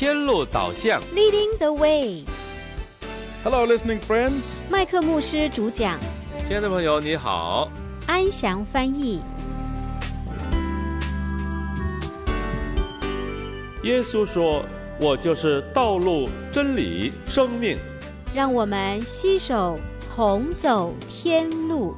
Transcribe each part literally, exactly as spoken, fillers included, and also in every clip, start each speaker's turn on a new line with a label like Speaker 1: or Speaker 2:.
Speaker 1: 天路导向
Speaker 2: Leading the way.
Speaker 3: Hello, listening friends.
Speaker 2: 麦克牧师主讲，
Speaker 1: 亲爱的朋友你好，
Speaker 2: 安祥翻译。
Speaker 1: 耶稣说，我就是道路、真理、生命。
Speaker 2: 让我们携手同走天路。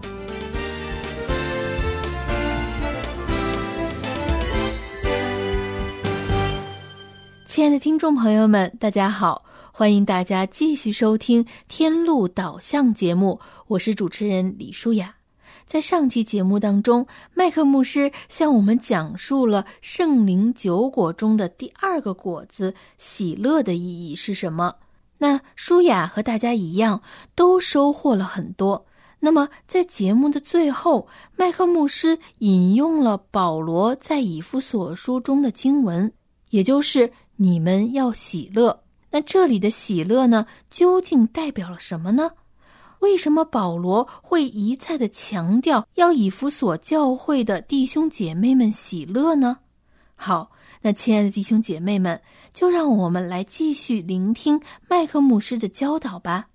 Speaker 4: 亲爱的听众朋友们，大家好，欢迎大家继续收听天路导向节目，我是主持人李舒雅。在上期节目当中，麦克牧师向我们讲述了圣灵九果中的第二个果子喜乐的意义是什么。那舒雅和大家一样都收获了很多。那么在节目的最后，麦克牧师引用了保罗在以弗所书中的经文，也就是你们要喜乐。那这里的喜乐呢，究竟代表了什么呢？为什么保罗会一再的强调要以弗所教会的弟兄姐妹们喜乐呢？好，那亲爱的弟兄姐妹们，就让我们来继续聆听麦克牧师的教导吧。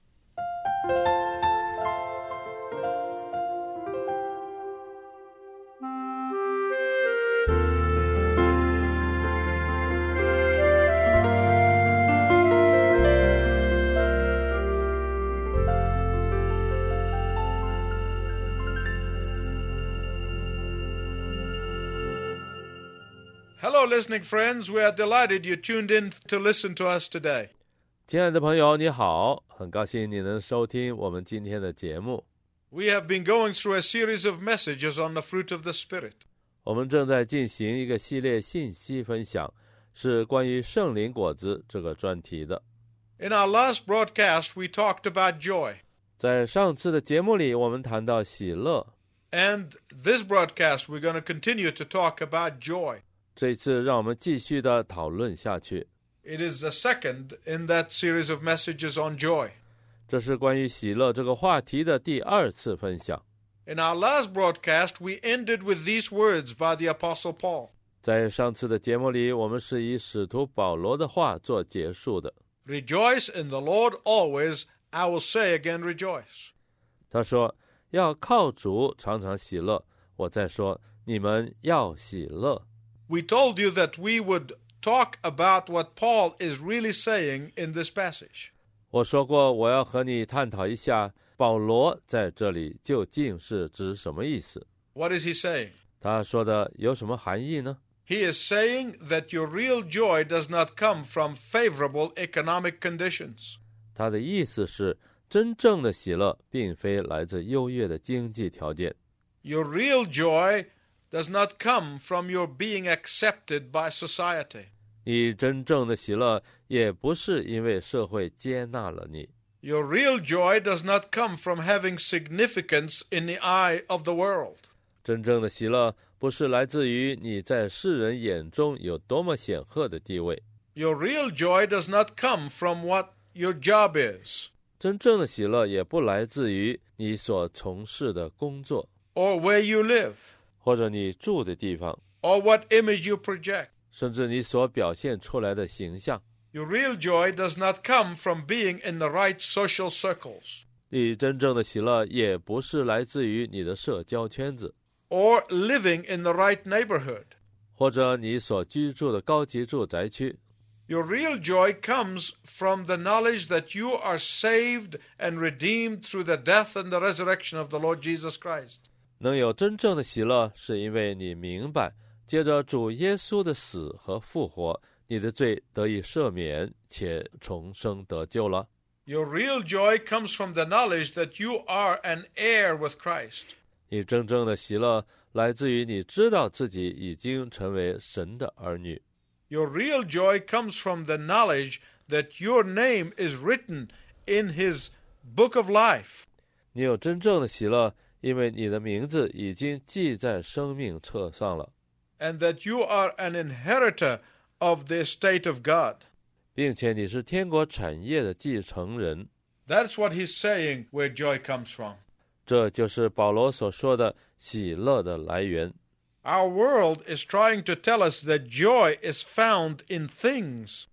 Speaker 3: Hello, listening friends. We are delighted you tuned in to listen to us today.
Speaker 1: 亲爱的朋友你好，很高兴你能收听我们今天的节目。
Speaker 3: We have been going through a series of messages on the fruit of the Spirit.
Speaker 1: 我们正在进行一个系列信息分享，是关于圣灵果子这个专题的。
Speaker 3: In our last broadcast, we talked about joy.
Speaker 1: 在上次的节目里，我们谈到喜乐。
Speaker 3: And this broadcast, we're going to continue to talk about joy.
Speaker 1: 这次让我们继续的讨论下去。
Speaker 3: It is the second in that series of messages on joy.
Speaker 1: 这是关于喜乐这个话题的第二次分享。
Speaker 3: In our last broadcast, we ended with these words by the Apostle Paul.
Speaker 1: 在上次的节目里，我们是以使徒保罗的话做结束的。
Speaker 3: Rejoice in the Lord always. I will say again, rejoice.
Speaker 1: 他说，要靠主常常喜乐。我再说，你们要喜乐。
Speaker 3: We told you that we would talk about what Paul is really saying in this passage.
Speaker 1: 我说过，我要和你探讨一下保罗在这里究竟是指什么意思。
Speaker 3: What is he saying?
Speaker 1: 他说的有什么含义呢？
Speaker 3: He is saying that your real joy does not come from favorable economic conditions.
Speaker 1: 他的意思是，真正的喜乐并非来自优越的经济条件。
Speaker 3: Your real joy does not come from your being accepted by society.
Speaker 1: 你真正的喜乐也不是因为社会接纳了你。
Speaker 3: Your real joy does not come from having significance in the eye of the world.
Speaker 1: 真正的喜乐不是来自于你在世人眼中有多么显赫的地位。
Speaker 3: Your real joy does not come from what your job is.
Speaker 1: 真正的喜乐也不来自于你所从事的工作，
Speaker 3: Or where you live.
Speaker 1: 或者你住的地方，
Speaker 3: Or what image you project.
Speaker 1: 甚至你所表现出来的形象。
Speaker 3: Your real joy does not come from being in the right social circles.
Speaker 1: 你真正的喜乐也不是来自于你的社交圈子，
Speaker 3: Or living in the right neighborhood.
Speaker 1: 或者你所居住的高级住宅区。
Speaker 3: Your real joy comes from the knowledge that you are saved and redeemed through the death and the resurrection of the Lord Jesus Christ.
Speaker 1: 能有真正的喜乐，是因为你明白，借着主耶稣的死和复活，你的罪得以赦免，且重生得救了。
Speaker 3: Your real joy comes from the knowledge that you are an heir with Christ.
Speaker 1: 你真正的喜乐来自于你知道自己已经成为神的儿女。
Speaker 3: Your real joy comes from the knowledge that your name is written in His book of life.
Speaker 1: 你有真正的喜乐，因为你的名字已经记在生命册上了。
Speaker 3: And that you are an inheritor of the estate of God.
Speaker 1: 并且你是天国产业的继承人。
Speaker 3: That's what he's saying where joy comes from.
Speaker 1: 这就是保罗所说的喜乐的来源。
Speaker 3: Our world is trying to tell us that joy is found in things.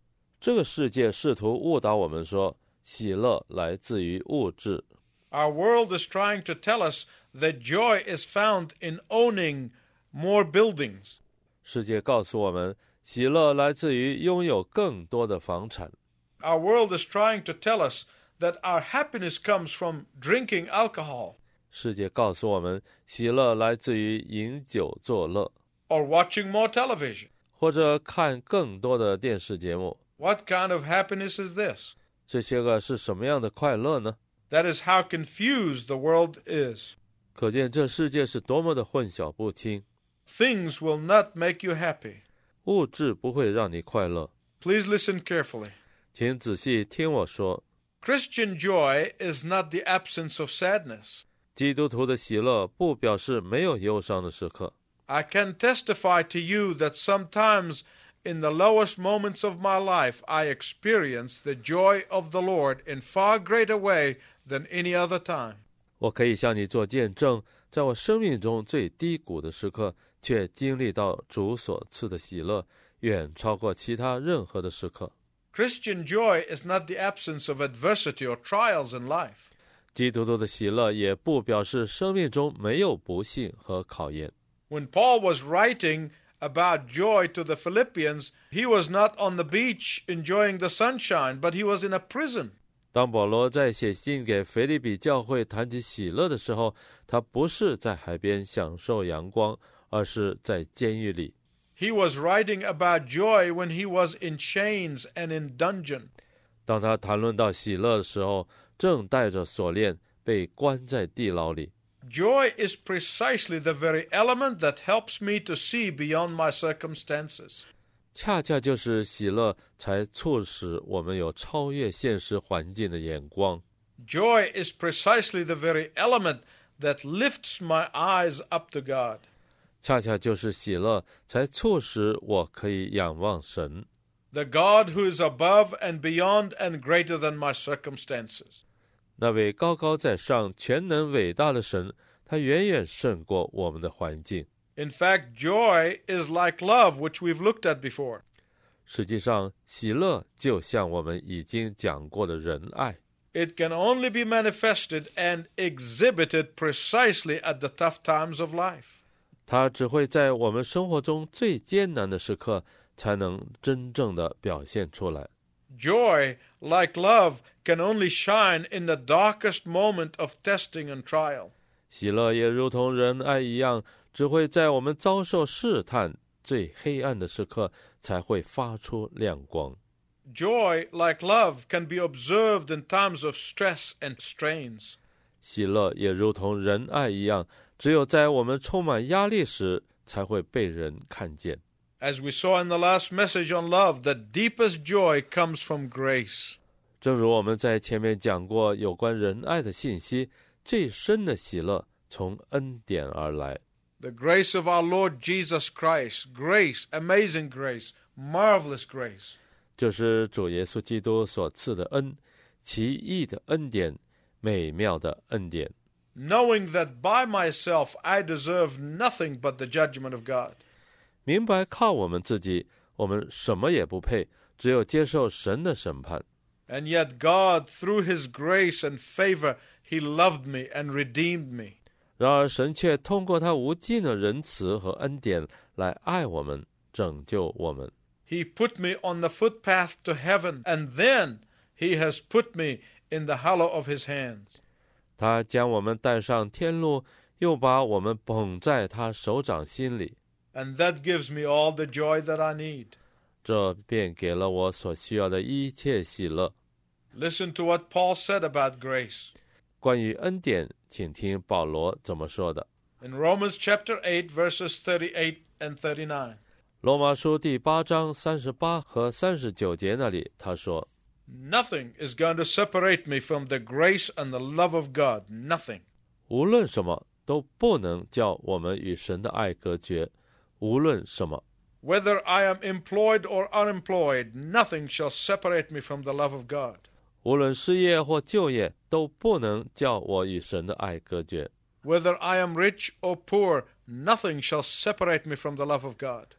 Speaker 1: 这个世界试图误导我们说，喜乐来自于物质。
Speaker 3: Our world is trying to tell us that joy is found in owning more buildings.
Speaker 1: 世界告诉我们，喜乐来自于拥有更多的房产。
Speaker 3: Our world is trying to tell us that our happiness comes from drinking alcohol.
Speaker 1: 世界告诉我们，喜乐来自于饮酒作乐，
Speaker 3: Or watching more television.
Speaker 1: 或者看更多的电视节目。
Speaker 3: What kind of happiness is this?
Speaker 1: 这些个是什么样的快乐呢？
Speaker 3: That is how confused the world is.
Speaker 1: 可见这世界是多么的混淆不清。
Speaker 3: Things will not make you happy.
Speaker 1: 物质不会让你快乐。
Speaker 3: Please listen carefully.
Speaker 1: 请仔细听我说，
Speaker 3: Christian joy is not the absence of sadness.
Speaker 1: 基督徒的喜乐不表示没有忧伤的时刻。
Speaker 3: I can testify to you that sometimes in the lowest moments of my life, I experience the joy of the Lord in far greater way than any other time.
Speaker 1: 我可以向你做见证，在我生命中最低谷的时刻，却经历到主所赐的喜乐，远超过其他任何的时刻。
Speaker 3: Christian joy is not the absence of adversity or trials in life.
Speaker 1: 基督徒的喜乐也不表示生命中没有不幸和考验。
Speaker 3: When Paul was writing about joy to the Philippians, he was not on the beach enjoying the sunshine, but he was in a prison.
Speaker 1: 当保罗在写信给腓立比教会谈及喜乐的时候，他不是在海边享受阳光，而是在监狱里。
Speaker 3: He was writing about joy when he was in chains and in dungeon.
Speaker 1: 当他谈论到喜乐的时候，正带着锁链被关在地牢里。
Speaker 3: Joy is precisely the very element that helps me to see beyond my circumstances.
Speaker 1: 恰恰就是喜乐才促使我们有超越现实环境的眼光。
Speaker 3: Joy is precisely the very element that lifts my eyes up to God.
Speaker 1: 恰恰就是喜乐才促使我可以仰望神，
Speaker 3: The God who is above and beyond and greater than my circumstances.
Speaker 1: 那位高高在上、全能伟大的神，他远远胜过我们的环境。
Speaker 3: In fact, joy is like love, which we've looked at before.
Speaker 1: 实际上，喜乐就像我们已经讲过的仁爱，
Speaker 3: It can only be manifested and exhibited precisely at the tough times of life.
Speaker 1: 它只会在我们生活中最艰难的时刻才能真正的表现出来。
Speaker 3: Joy, like love, can only shine in the darkest moment of testing and trial.
Speaker 1: 喜乐也如同仁爱一样，只会在我们遭受试探、最黑暗的时刻才会发出亮光。
Speaker 3: Joy, like love, can be observed in times of stress and strains.
Speaker 1: 喜乐也如同仁爱一样，只有在我们充满压力时才会被人看见。
Speaker 3: As we saw in the last message on love, the deepest joy comes from grace.
Speaker 1: 正如我们在前面讲过有关仁爱的信息，最深的喜乐从恩典而来。
Speaker 3: The grace of our Lord Jesus Christ, grace, amazing grace, marvelous grace.
Speaker 1: 就是主耶稣基督所赐的恩，奇异的恩典，美妙的恩典。
Speaker 3: Knowing that by myself I deserve nothing but the judgment of God.
Speaker 1: 明白靠我们自己，我们什么也不配，只有接受神的审判。
Speaker 3: And yet God, through His grace and favor, He loved me and redeemed me.
Speaker 1: 然而神却通过他无尽的仁慈和恩典来爱我们，拯救我们。
Speaker 3: He put me on the footpath to heaven, and then He has put me in the hollow of His hands.
Speaker 1: 他将我们带上天路，又把我们捧在他手掌心里，
Speaker 3: And that gives me all the joy that I need.
Speaker 1: 这便给了我所需要的一切喜乐。
Speaker 3: Listen to what Paul said about grace.
Speaker 1: 关于恩典，请听保罗怎么说的。
Speaker 3: In Romans chapter eight, verses thirty-eight and thirty-nine.
Speaker 1: 罗马书第八章三十八和三十九节那里，他说
Speaker 3: Nothing is going to separate me from the grace and the love of God. Nothing.
Speaker 1: 无论什么都不能叫我们与神的爱隔绝，无论什么。
Speaker 3: Whether I am employed or unemployed, nothing shall separate me from the love of God.
Speaker 1: 无论失业或就业，都不能叫我与神的爱隔绝。
Speaker 3: Whether I am rich or poor, nothing shall separate me from the love of God.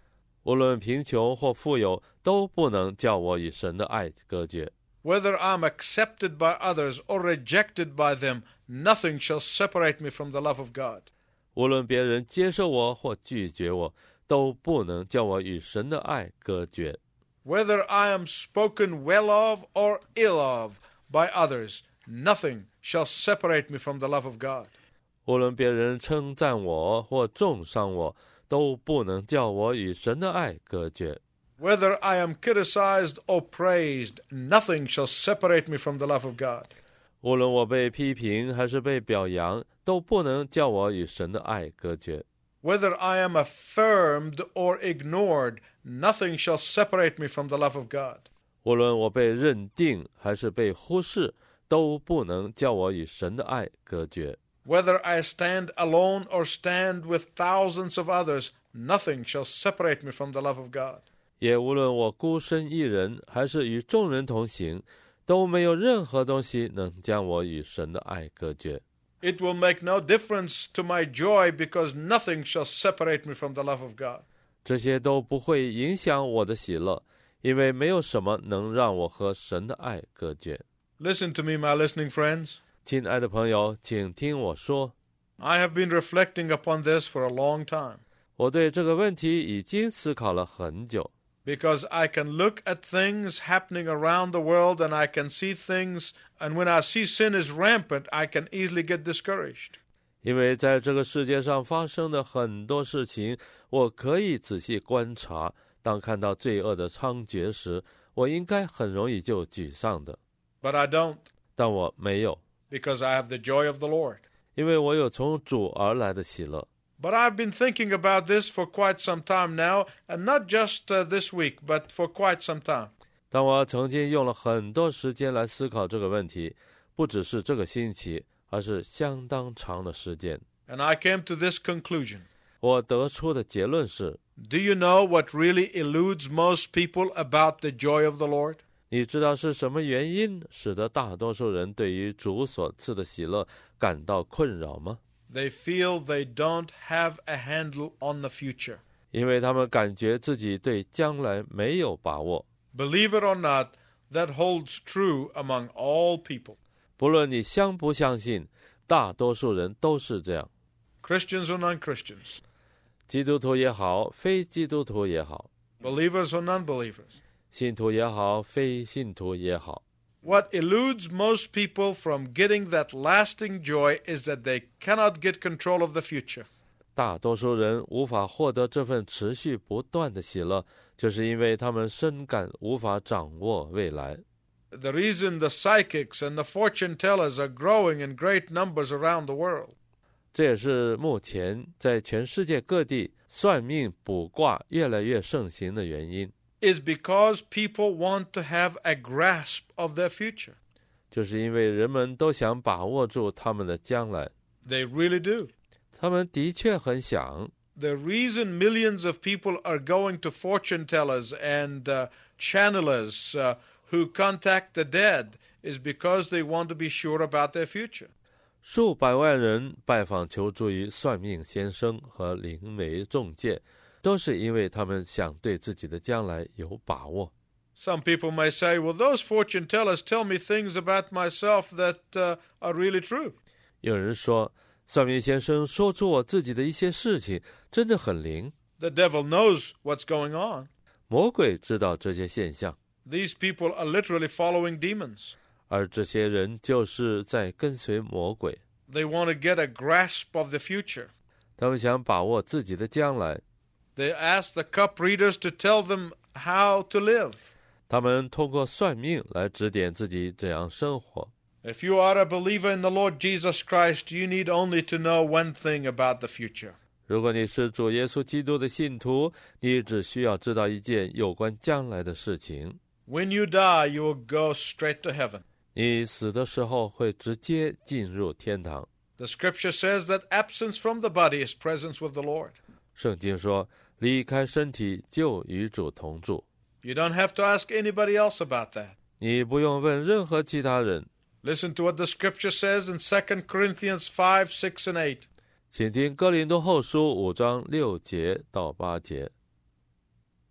Speaker 1: 无论贫穷或富有，都不能叫我与神的爱隔绝。
Speaker 3: Whether I'm accepted by others or rejected by them, nothing shall separate me from the love of God.
Speaker 1: 无论别人接受我或拒绝我，都不能叫我与神的爱隔绝。
Speaker 3: Whether I am spoken well of or ill of by others, nothing shall separate me from the love of God.
Speaker 1: 无论别人称赞我或重伤我，都不能叫我与神的爱隔绝。
Speaker 3: Whether I am criticized or praised, nothing shall separate me from the love of God.
Speaker 1: 无论我被批评还是被表扬，都不能叫我与神的爱隔绝。
Speaker 3: Whether I am affirmed or ignored, nothing shall separate me from the love of God.
Speaker 1: 无论我被认定还是被忽视，都不能叫我与神的爱隔绝。
Speaker 3: Whether I stand alone or stand with thousands of others, nothing shall separate me from the love of God.
Speaker 1: 也无论我孤身一人还是与众人同行，都没有任何东西能将我与神的爱隔绝。
Speaker 3: It will make no difference to my joy because nothing shall separate me from the love of God.
Speaker 1: 这些都不会影响我的喜乐，因为没有什么能让我和神的爱隔绝。
Speaker 3: Listen to me, my listening friends.
Speaker 1: 亲爱的朋友，请听我说，
Speaker 3: I have been reflecting upon this for a long time.
Speaker 1: 我对这个问题已经思考了很久。
Speaker 3: Because I can look at things happening around the world and I can see things, and when I see sin is rampant, I can easily get discouraged.
Speaker 1: 因为在这个世界上发生的很多事情，我可以仔细观察，当看到罪恶的猖獗时，我应该很容易就沮丧的。
Speaker 3: But I don't,
Speaker 1: 但我没有，
Speaker 3: because I have the joy of the Lord.
Speaker 1: 因为我有从主而来的喜乐。
Speaker 3: But I've been thinking about this for quite some time now, and not just uh, this week, but for quite some time.
Speaker 1: 但我曾经用了很多时间来思考这个问题，不只是这个星期，而是相当长的时间。
Speaker 3: And I came to this conclusion.
Speaker 1: 我得出的结论是，
Speaker 3: Do you know what really eludes most people about the joy of the Lord?
Speaker 1: 你知道是什么原因使得大多数人对于主所赐的喜乐感到困扰吗？
Speaker 3: They feel they don't have a handle on the future.
Speaker 1: 因为他们感觉自己对将来没有把握。
Speaker 3: Believe it or not, that holds true among all people.
Speaker 1: 不论你相不相信，大多数人都是这样。
Speaker 3: Christians or non-Christians.
Speaker 1: 基督徒也好，非基督徒也好，
Speaker 3: Believers or non-believers.
Speaker 1: 信徒也好，非信徒也好。
Speaker 3: What eludes most people from getting that lasting joy is that they cannot get control of the future.
Speaker 1: 大多数人无法获得这份持续不断的喜乐，就是因为他们深感无法掌握未来。
Speaker 3: The reason the psychics and the fortune tellers are growing in great numbers around the world.
Speaker 1: 这也是目前在全世界各地算命卜卦越来越盛行的原因。
Speaker 3: Is because people want to have a grasp of their future.
Speaker 1: 就是因为人们都想把握住他们的将来。
Speaker 3: They really do.
Speaker 1: 他们的确很想。
Speaker 3: The reason millions of people are going to fortune tellers and uh, channelers uh, who contact the dead is because they want to be sure about their future.
Speaker 1: 数百万人拜访求助于算命先生和灵媒中介，都是因为他们想对自己的将来有把握。
Speaker 3: Some people may say, well, those fortune tellers tell me things about myself that uh, are really true.
Speaker 1: 有人说，算命先生说出我自己的一些事情，真的很灵。
Speaker 3: The devil knows what's going on.
Speaker 1: 魔鬼知道这些现象，
Speaker 3: These people are literally following demons.
Speaker 1: 而这些人就是在跟随魔鬼。
Speaker 3: They want to get a grasp of the future.
Speaker 1: 他们想把握自己的将来。
Speaker 3: They ask the cup readers to tell them how to live.
Speaker 1: 他们通过算命来指点自己怎样生活。
Speaker 3: If you are a believer in the Lord Jesus Christ, you need only to know one thing about the future.
Speaker 1: 如果你是主耶稣基督的信徒，你只需要知道一件有关将来的事情。
Speaker 3: When you die, you will go straight to heaven.
Speaker 1: 你死的时候会直接进入天堂。
Speaker 3: The scripture says that absence from the body is presence with the Lord.
Speaker 1: 圣经说，离开身体就与主同住。
Speaker 3: You don't have to ask anybody else about that.
Speaker 1: 你不用问任何其他人。
Speaker 3: Listen to what the scripture says in Second Corinthians five, six, and eight.
Speaker 1: 请听哥林多后书五章六节到八节。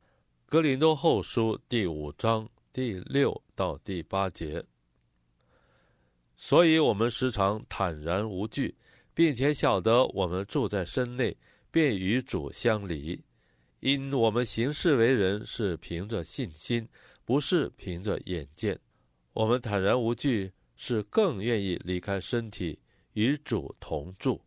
Speaker 1: 格林多后书第五章第六到第八节。所以我们时常坦然无惧，并且晓得我们住在身内，便与主相离。因我们行事为人是凭着信心，不是凭着眼见。我们坦然无惧，是更愿意离开身体，与主同住。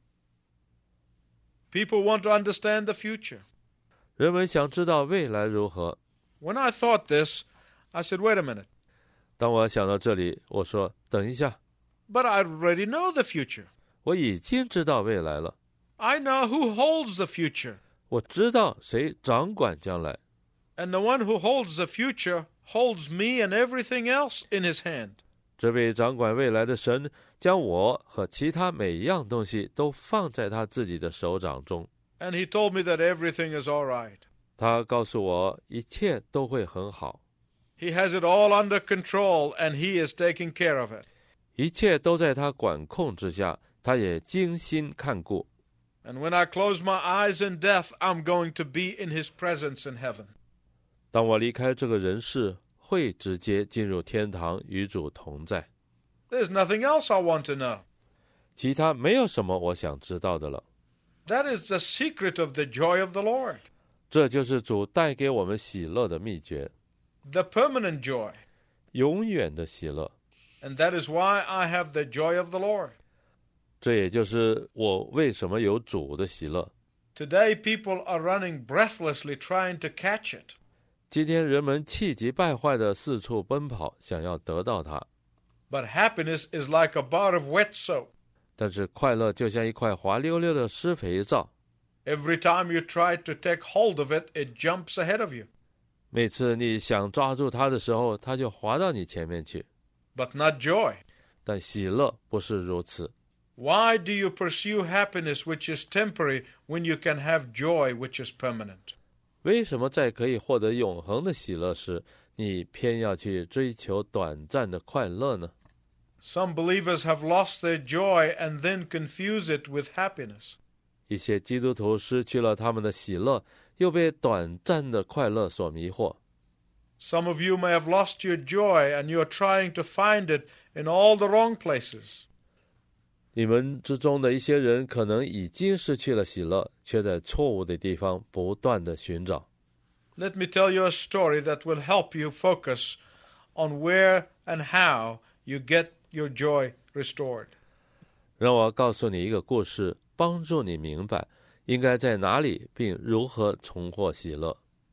Speaker 3: People want to understand the future.
Speaker 1: 人们想知道未来如何。
Speaker 3: When I thought this, I said, wait a minute.
Speaker 1: 当我想到这里，我说等一下，
Speaker 3: But I already know the future.
Speaker 1: 我已经知道未来了。
Speaker 3: I know who holds the future.
Speaker 1: 我知道谁掌管将来，
Speaker 3: And the one who holds the future holds me and everything else in his hand.
Speaker 1: 这位掌管未来的神将我和其他每一样东西都放在他自己的手掌中。
Speaker 3: And he told me that everything is all right.
Speaker 1: 他告诉我一切都会很好，
Speaker 3: He has it all under control, and he is taking care of it.
Speaker 1: 一切都在他管控之下，他也精心看顾。
Speaker 3: And when I close my eyes in death, I'm going to be in his presence in heaven.
Speaker 1: 当我离开这个人世，会直接进入天堂与主同在。
Speaker 3: There's nothing else I want to know.
Speaker 1: 其他没有什么我想知道的了。
Speaker 3: That is the secret of the joy of the Lord.
Speaker 1: 这就是主带给我们喜乐的秘诀，
Speaker 3: The permanent joy.
Speaker 1: 永远的喜乐。
Speaker 3: And that is why I have the joy of the Lord.
Speaker 1: 这也就是我为什么有主的喜乐。
Speaker 3: Today, people are running breathlessly trying to catch it.
Speaker 1: 今天人们气急败坏地四处奔跑，想要得到它。
Speaker 3: But happiness is like a bar of wet soap.
Speaker 1: 但是快乐就像一块滑溜溜的湿肥皂，
Speaker 3: Every time you try to take hold of it, it jumps ahead of you.
Speaker 1: 每次你想抓住它的时候，它就滑到你前面去。
Speaker 3: But not joy.
Speaker 1: 但喜乐不是如此。
Speaker 3: Why do you pursue happiness which is temporary when you can have joy which is permanent?
Speaker 1: 为什么在可以获得永恒的喜乐时，你偏要去追求短暂的快乐呢？
Speaker 3: Some believers have lost their joy and then confuse it with happiness.
Speaker 1: 一些基督徒失去了他们的喜乐，又被短暂的快乐所迷惑。
Speaker 3: Some of you may have lost your joy and you are trying to find it in all the wrong places.
Speaker 1: 你们之中的一些人可能已经失去了喜乐，却在错误的地方不断的寻找。
Speaker 3: Let me tell you a story that will help you focus on where and how you get your joy restored.
Speaker 1: 让我告诉你一个故事，帮助你明白应该在哪里并如何重获喜乐。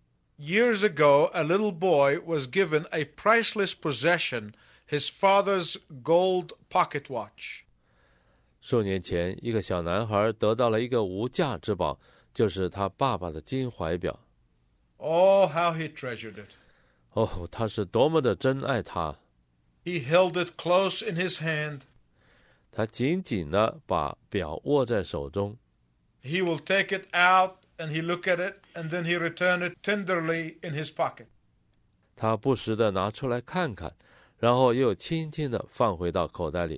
Speaker 3: Years ago, a little boy was given a priceless possession, his father's gold pocket watch.
Speaker 1: 数年前，一个小男孩得到了一个无价之宝，就是他爸爸的金怀表。
Speaker 3: Oh, how he treasured it.
Speaker 1: 哦，他是多么的珍爱它！
Speaker 3: He held it close in his hand.
Speaker 1: 他紧紧地把表握在手中。
Speaker 3: He will take it out and he look at it and then he return it tenderly in his pocket.
Speaker 1: 他不时地拿出来看看，然后又轻轻地放回到口袋里。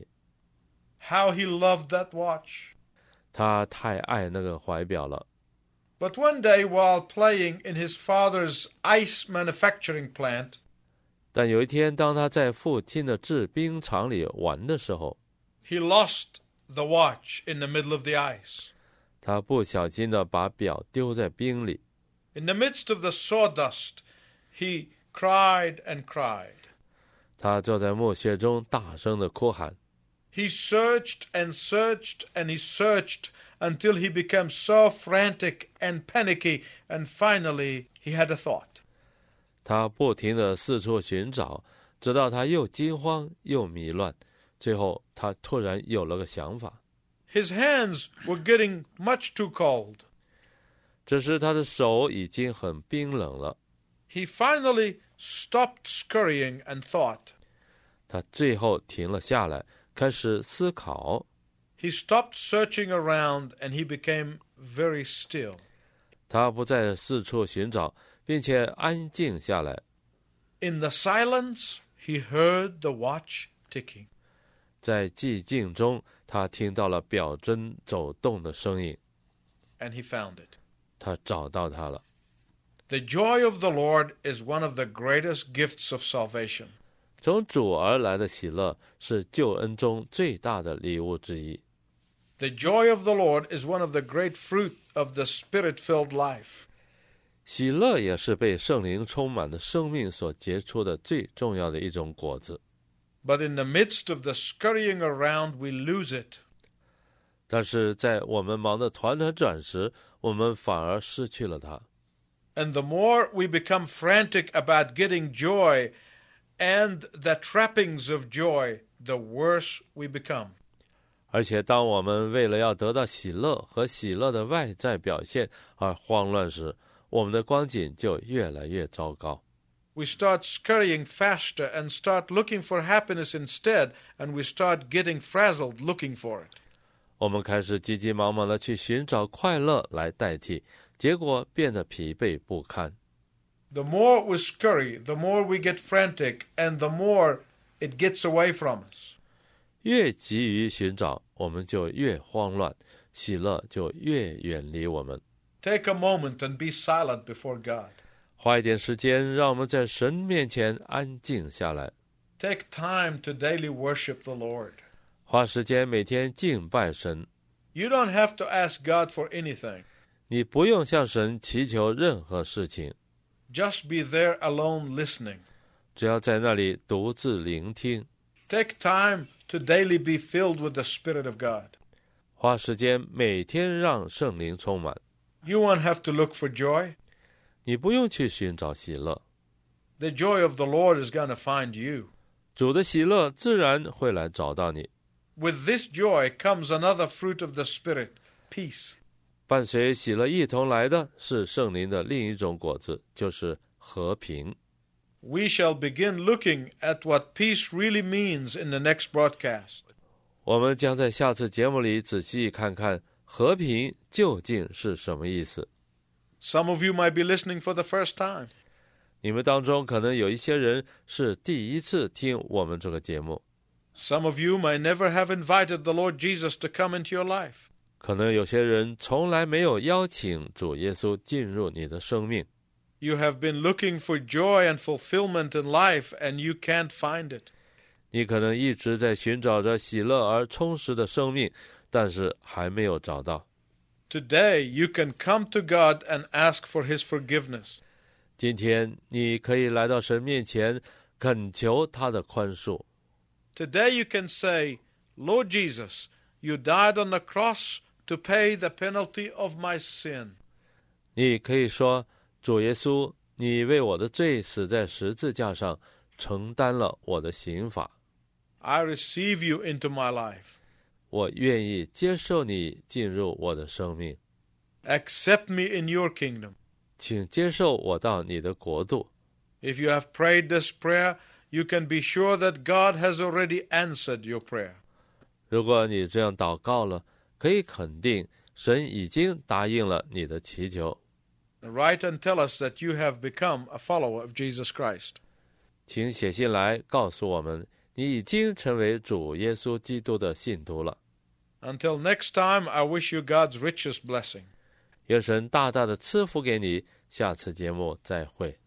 Speaker 3: How he loved that watch.
Speaker 1: 他太爱那个怀表了。
Speaker 3: But one day, while playing in his father's ice manufacturing plant,
Speaker 1: 但有一天，当他在父亲的制冰厂里玩的时候，
Speaker 3: he lost the watch in the middle of the ice.
Speaker 1: 他不小心地把表丢在冰里。
Speaker 3: In the midst of the sawdust, he cried and cried.
Speaker 1: 他坐在墓穴中大声地哭喊。
Speaker 3: He searched and searched and he searched until he became so frantic and panicky, and finally he had a thought.
Speaker 1: 他不停地四处寻找，直到他又惊慌又迷乱，最后他突然有了个想法。
Speaker 3: His hands were getting much too cold.
Speaker 1: 这时他的手已经很冰冷了。
Speaker 3: He finally stopped scurrying and thought.
Speaker 1: 他最后停了下来，开始思考。
Speaker 3: He stopped searching around and he became very still.
Speaker 1: 他不再四处寻找，并且安静下来。
Speaker 3: In the silence, he heard the watch ticking.
Speaker 1: 在寂静中，他听到了表针走动的声音。
Speaker 3: And he found it.
Speaker 1: 他找到它了。
Speaker 3: The joy of the Lord is one of the greatest gifts of salvation.
Speaker 1: 从主而来的喜乐是救恩中最大的礼物之一。
Speaker 3: The joy of the Lord is one of the great fruit of the Spirit-filled life.
Speaker 1: 喜乐也是被圣灵充满的生命所结出的最重要的一种果子。
Speaker 3: But in the midst of the scurrying around, we lose it.
Speaker 1: 但是在我们忙得团团转时，我们反而失去了它。
Speaker 3: And the more we become frantic about getting joy and the trappings of joy, the worse we become.
Speaker 1: 而且当我们为了要得到喜乐和喜乐的外在表现而慌乱时，我们的光景就越来越糟糕。
Speaker 3: We start scurrying faster and start looking for happiness instead, and we start getting frazzled looking for it.
Speaker 1: 我们开始急急忙忙地去寻找快乐来代替，结果变得疲惫不堪。
Speaker 3: The more we scurry, the more we get frantic, and the more it gets away from us.
Speaker 1: 越急于寻找，我们就越慌乱，喜乐就越远离我们。
Speaker 3: Take a moment and be silent before God.
Speaker 1: 花一点时间，让我们在神面前安静下来。
Speaker 3: Take time to daily worship the Lord.
Speaker 1: 花时间每天敬拜神。
Speaker 3: You don't have to ask God for anything.
Speaker 1: 你不用向神祈求任何事情，
Speaker 3: Just be there alone listening.
Speaker 1: 只要在那里独自聆听。
Speaker 3: Take time to daily be filled with the Spirit of God.
Speaker 1: 花时间每天让圣灵充满。
Speaker 3: You won't have to look for joy.
Speaker 1: 你不用去寻找喜乐，
Speaker 3: The joy of the Lord is going to find you.
Speaker 1: 主的喜乐自然会来找到你。
Speaker 3: With this joy comes another fruit of the Spirit, peace.
Speaker 1: 伴随喜乐一同来的是圣灵的另一种果子，就是和平。
Speaker 3: We shall begin looking at what peace really means in the next broadcast.
Speaker 1: 我们将在下次节目里仔细看看和平究竟是什么意思。
Speaker 3: Some of you might be listening for the first time.
Speaker 1: 你们当中可能有一些人是第一次听我们这个节目，
Speaker 3: Some of you may never have invited the Lord Jesus to come into your life.
Speaker 1: 可能有些人从来没有邀请主耶稣进入你的生命。
Speaker 3: You have been looking for joy and fulfillment in life, and you can't find it.
Speaker 1: 你可能一直在寻找着喜乐而充实的生命，但是还没有找到。
Speaker 3: Today, you can come to God and ask for His forgiveness.
Speaker 1: 今天你可以来到神面前，恳求他的宽恕。
Speaker 3: Today, you can say, Lord Jesus, you died on the cross to pay the penalty of my sin.
Speaker 1: 你可以说，主耶稣，你为我的罪死在十字架上，承担了我的刑罚。
Speaker 3: I receive you into my life.
Speaker 1: 我愿意接受你进入我的生命，
Speaker 3: Accept me in your kingdom.
Speaker 1: 请接受我到你的国度。
Speaker 3: If you have prayed this prayer, you can be sure that God has already answered your prayer.
Speaker 1: 如果你这样祷告了，可以肯定神已经答应了你的祈求。
Speaker 3: Write and tell us that you have become a follower of Jesus Christ.
Speaker 1: 请写信来告诉我们，你已经成为主耶稣基督的信徒了。
Speaker 3: Until next time, I wish you God's richest blessing.
Speaker 1: 愿神大大的赐福给你，下次节目再会。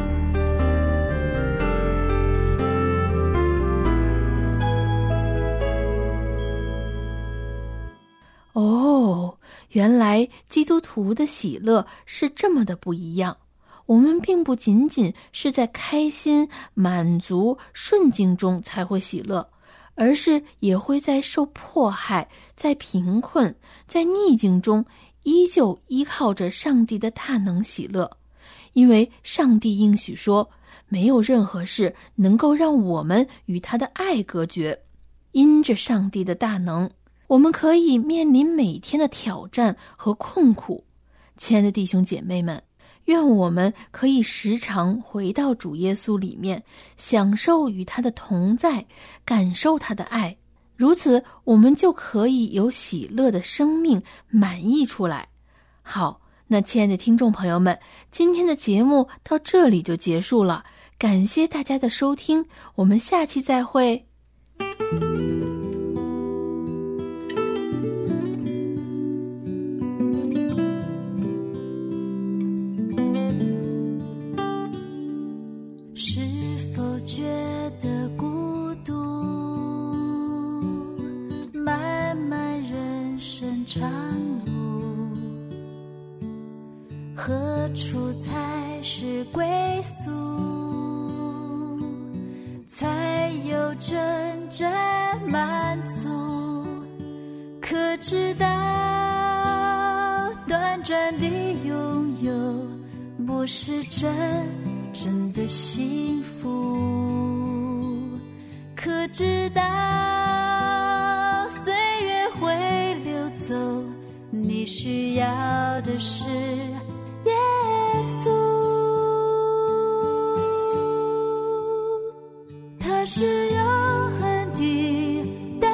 Speaker 4: 哦，原来基督徒的喜乐是这么的不一样。我们并不仅仅是在开心、满足、顺境中才会喜乐，而是也会在受迫害、在贫困、在逆境中依旧依靠着上帝的大能喜乐。因为上帝应许说，没有任何事能够让我们与他的爱隔绝。因着上帝的大能，我们可以面临每天的挑战和困苦。亲爱的弟兄姐妹们，愿我们可以时常回到主耶稣里面，享受与他的同在，感受他的爱。如此，我们就可以有喜乐的生命满溢出来。好，那亲爱的听众朋友们，今天的节目到这里就结束了，感谢大家的收听，我们下期再会。
Speaker 5: 否觉得孤独？漫漫人生长路，何处才是归宿？才有真正满足？可知道短暂的拥有不是真正的幸福？可知道岁月会流走，你需要的是耶稣，他是永恒的道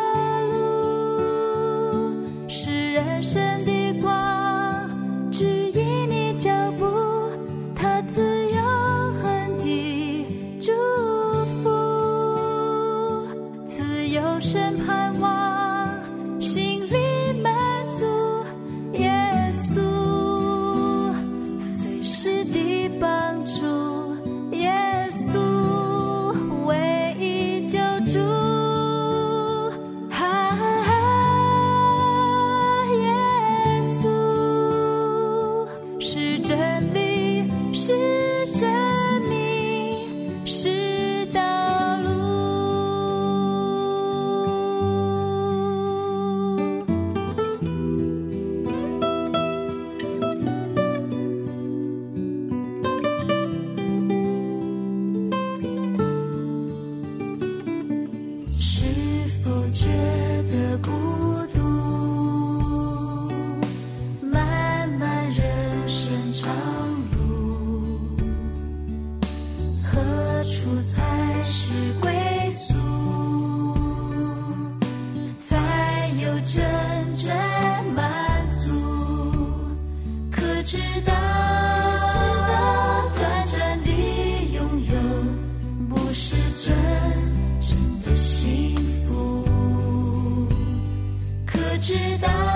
Speaker 5: 路，是人生的光，指引你脚步，他自永恒的祝福，自由身盼望，心里满足，耶稣随时的帮助，耶稣唯一救主，啊，耶稣是真理，是生命，是道路。是否觉得孤独？漫漫人生长路，何处才是归宿？才有真正满足？可知道短暂的拥有不是真正的幸福？可知道